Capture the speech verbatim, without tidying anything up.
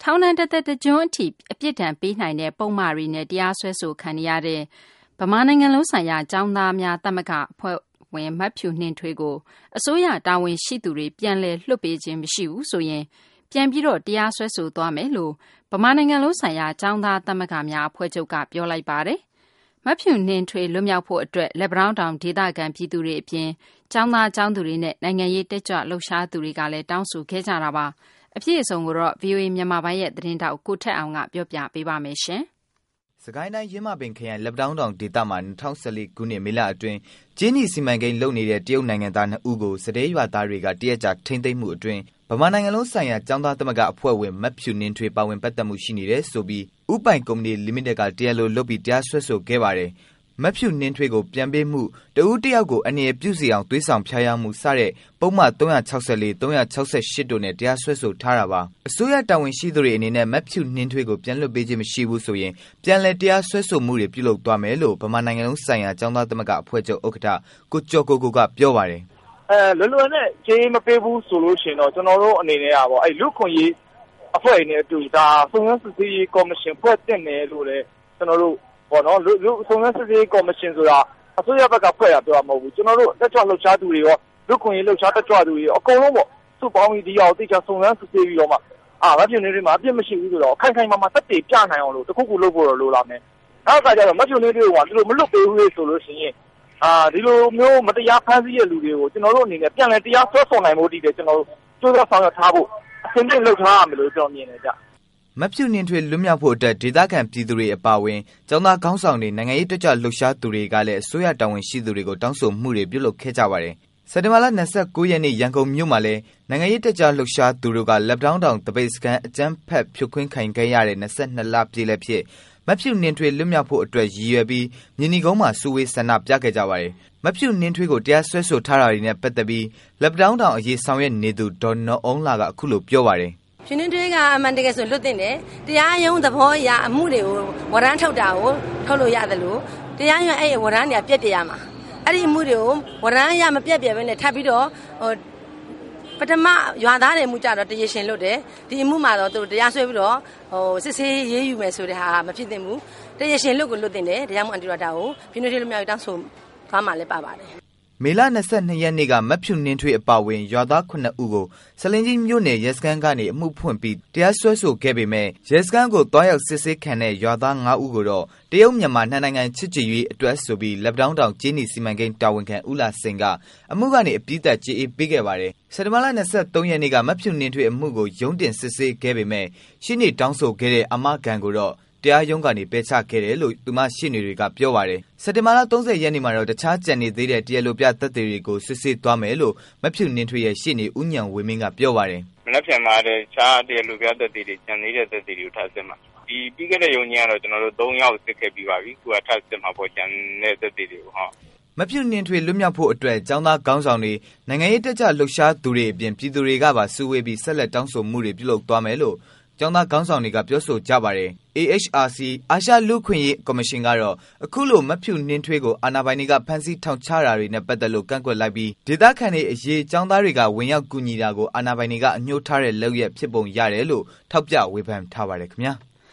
ထောင်ဒဏ်တစ်သက်တစ်ကျွန်းအထိအပြစ်ဒဏ်ပေးနိုင်တဲ့ပုံမှားတွေနဲ့တရားစွဲဆိုခံရတဲ့ဗမာနိုင်ငံလုံးဆိုင်ရာကျောင်းသားများသမဂ္ဂအဖွဲ့ဝင်မတ်ဖြူနှင်းထွေးကိုအစိုးရတာဝန်ရှိသူတွေပြန်လည်လွှတ်ပေးခြင်းမရှိဘူးဆိုရင်ပြန်ပြီးတော့တရားစွဲဆိုသွားမယ်လို့ဗမာနိုင်ငံလုံးဆိုင်ရာကျောင်းသားသမဂ္ဂများအဖွဲ့ချုပ်ကပြောလိုက်ပါတယ်။မတ်ဖြူနှင်းထွေးလွတ်မြောက်ဖို့အတွက်လက်ပံတောင်ဒေသခံပြည်သူတွေအပြင်ကျောင်းသားကျောင်းသူတွေနဲ့နိုင်ငံရေးတက်ကြွလှုပ်ရှားသူတွေကလည်းတောင်းဆိုခဲ့ကြတာပါ။အပြည့်အစုံကိုတော့ ဗီအိုအေ မြန်မာပိုင်းရဲ့သတင်းတောက်ကိုထက်အောင်ကပြောပြပေးပါမယ်ရှင်။စကိုင်းတိုင်းရင်းမပင်ခရိုင်လက်ပံတောင်ဒေသမှာ၂၀၁၄ခုနှစ်မေလအတွင်းကျင်းနီစီမံကိန်းလုပ်နေတဲ့တရုတ်နိုင်ငံသားနှစ်ဦးကိုစတဲ့ရွာသားတွေကတရက်ကြာထိမ့်သိမ်းမှုအတွင်းဗမာနိုင်ငံလုံးဆိုင်ရာကျောင်းသားသမဂ္ဂအဖွဲ့ဝင်မတ်ဖြူနှင်းထွေးပါဝင်ပတ်သက်မှုရှိနေတယ်ဆိုပြီးဥပိုင်ကုမ္ပဏီလီမိတက် ကတရားလိုလုပ်ပြီးတရားစွဲဆိုခဲ့ပါတယ်။မတ်ဖြူနှင်းထွေးကိုပြန်ပေးမှုတဦးတယောက်ကိုအနေနဲ့ပြုစီအောင်သွေးဆောင်ဖျားရမှုစတဲ့ပုံမှန်၃၆၄ ၃၆၈တို့နဲ့တရားစွဲဆိုထားတာပါအစိုးရတာဝန်ရှိသူတွေအနေနဲ့မတ်ဖြူနှင်းထွေးကိုပြန်လွှတ်ပေးခြင်းမရှိဘူးဆိုရင်ပြန်လည်တရားစွဲဆိုမှုတွေပြုလုပ်သွားမယ်လို့ဗမာနိုင်ငံလုံးဆိုင်ရာကျောင်းသားသမဂ္ဂအဖွဲ့ချုပ်ဥက္ကဋ္ဌကိုကျော်ကိုကိုကပြောပါတယ်အဲလွယ်လွယ်နဲ့ခြေမပေးဘူးဆိုလို့ရှိရင်တော့ကျွန်တော်တို့အနေနဲ့ကပေါ့အဲလူခွင့်ရေးအဖွဲ့နဲ့အတူဒါစုံစမ်းစစ်ဆေးရေးကော်မရှင်ဖွဲ့တင်တယ်လို့လည်းကျွန်တော်တို့ပေါ့နော်လူလူစုံစမ်းစစ်ဆေးရေးကော်မရှင်ဆိုတာအစိုးရဘက်ကဖွဲ့ရပြောမှာမဟုတ်ဘူးကျွန်တော်တို့တက်ကြွလှုပ်ရှားသူတွေရောလူခွင့်ရေးလှုပ်ရှားတက်ကြွသူတွေရောအကုန်လုံးပေါ့စုပေါင်းပြီးဒီအောင်တိကျစုံစမ်းစစ်ဆေးပြီးတော့မှအာမပြုံနေတွေမှာအပြစ်မရှိဘူးဆိုတော့ခိုင်ခိုင်မာမာသက်သေပြနိုင်အောင်လို့တခုခုလုပ်ဖို့တော့လိုလာမယ်နောက်တစ်ခါကျတော့မပြုံနေတွေကဒီလိုမလွတ်ပေးဘူးဆိုလို့ရှိရင်အာဒီလိုမျိုးမတရားဖမ်းဆီးတဲ့လူတွေကိုကျွန်တော်တို့အနေနဲ့ပြန်လည်တရားစွဲဆိုနိုင်ဖို့တည်တယ်ကျွန်တော်တို့ကြိုးစားဆောင်ရွက်ထားဖို့အဆင်ပြေလုပ်ထားရမယ်လို့ကျွန်တော်မြင်နေကြမတ်ဖြူနှင်းထွေးလွတ်မြောက်ဖို့အတွက်ဒေသခံပြည်သူတွေအပါအဝင်ကျောင်းသားခေါင်းဆောင်တွေနိုင်ငံရေးတက်ကြွလှုပ်ရှားသူတွေကလည်းအစိုးရတာဝန်ရှိသူတွေကိုတောင်းဆိုမှုတွေပြုလုပ်ခဲ့ကြပါတယ်။စက်တင်ဘာလ၂၉ရက်နေ့ရန်ကုန်မြို့မှာလည်းနိုင်ငံရေးတက်ကြွလှုပ်ရှားသူတို့ကလက်ပံတောင်တပိတ်စကန်အကြမ်းဖက်ဖြိုခွင်းခံခဲ့ရတဲ့၂၂လပြည့်လည်းဖြစ်မတ်ဖြူနှင်းထွေးလွတ်မြောက်ဖို့အတွက်ရည်ရွယ်ပြီးမြင်းနီကုန်းမှာစုဝေးဆန္ဒပြခဲ့ကြပါတယ်။မတ်ဖြူနှင်းထွေးကိုတရားစွဲဆိုထားတာတွေနဲ့ပတ်သက်ပြီးလက်ပံတောင်အရေးဆောင်ရွက်နေသူဒေါ်နော်အုံးလာကအခုလိုပြောပါတယ်ဖြူနှင်းထွေးကအမှန်တကယ်ဆိုလွတ်တင်တယ်တရားရုံးသဘောအရအမှုတွေကိုဝရမ်းထုတ်တာကိုထုတ်လို့ရတယ်လို့တရားရုံးအဲ့ဝရမ်းတွေကပြက်ပြရမှာအဲ့ဒီအမှုတွေကိုဝရမ်းရမပြက်ပြပဲနဲ့ထပ်ပြီးတော့ဟိုပထမရွာသားတွေမှုကြတော့တရားရှင်လွတ်တယ်ဒီအမှုမှာတော့သူတို့တရားစွဲပြီးတော့ဟိုစစ်ဆေးရေးယူမယ်ဆိုတဲ့ဟာမဖြစ်သင့်ဘူးတရားရှင်လွတ်ကိုလွတ်တင်တယ်တရားမှုအန်တီရတာကိုဖြူနှင်းထွေးလူမျိုးတောင်းဆိုသွားမှလည်းပါပါတယ်မေလ၂၂ရက်နေ့ကမတ်ဖြူနှင်းထွေးအပါဝင်ရွာသားခုနှစ်ဦးကိုစလင်းကြီးမြို့နယ်ရဲစခန်းကနေအမှုဖွင့်ပြီးတရားစွဲဆိုခဲ့ပေမဲ့ရဲစခန်းကိုတွားရောက်စစ်ဆေးခံတဲ့ရွာသား၅ဦးကိုတော့တရုတ်မြန်မာနှစ်နိုင်ငံချစ်ကြည်ရေးအတွက်ဆိုပြီးလက်ပံတောင်ကျင်းနီစီမံကိန်းတာဝန်ခံဦးလာစိန်ကအမှုကနေအပြစ်သက်ကြေးအေးပေးခဲ့ပါတယ်စက်တင်ဘာလ၂၃ရက်နေ့ကမတ်ဖြူနှင်းထွေးအမှုကိုရုံးတင်စစ်ဆေးခဲ့ပေမဲ့ရှင်းနေတောင်းဆိုခဲ့တဲ့အမကန်ကိုတော့တရားရုံးကနေပယ်ချခဲ့တယ်လို့သူမရှိနေတွေကပြောပါတယ်စက်တင်ဘာလ၃၀ရက်နေ့မှာတော့တခြားကြံနေသေးတဲ့တရားလိုပြသက်သေတွေကိုစစ်ဆေးသွားမယ်လို့မဖြူနှင်းထွေးရဲ့ရှေ့နေဦးညံဝေမင်းကပြောပါတယ်မနေ့ပြန်มาတဲ့ခြားတရားလိုပြသက်သေတွေကြံနေတဲ့သက်သေတွေကိုထားစစ်မှာဒီပြီးခဲ့တဲ့ရုံးကြီးကတော့ကျွန်တော်တို့၃ယောက်စစ်ခဲ့ပြီးပါပြီခုကထားစစ်မှာပေါ့ကြံတဲ့သက်သေတွေကိုဟောမဖြူနှင်းထွေးလွတ်မြောက်ဖို့အတွက်ကျောင်းသားခေါင်းဆောင်တွေနိုင်ငံရေးတက်ကြလှုပ်ရှားသူတွေအပြင်ပြည်သူတွေကပါစုဝေးပြီးဆက်လက်တောင်းဆိုမှုတွေပြုလုပ်သွားမယ်လို့ကျောင်းသားခေါင်းဆောင်တွေကပြောဆိုကြပါတယ် A H R C အာရှလူ့ခွင့်ရေးကော်မရှင်ကတော့အခုလိုမဖြူနှင်းထွေးကိုအာဏာပိုင်တွေကဖမ်းဆီးထောင်ချတာတွေနဲ့ပတ်သက်လို့ကန့်ကွက်လိုက်ပြီးဒေသခံတွေအရေးကျောင်းသားတွေကဝင်ရောက်ကူညီတာကိုအာဏာပိုင်တွေကအညှိုးထားတဲ့လုပ်ရက်ဖြစ်ပုံရတယ်လို့ထောက်ပြဝေဖန်ထားပါတယ်ခင်ဗျာ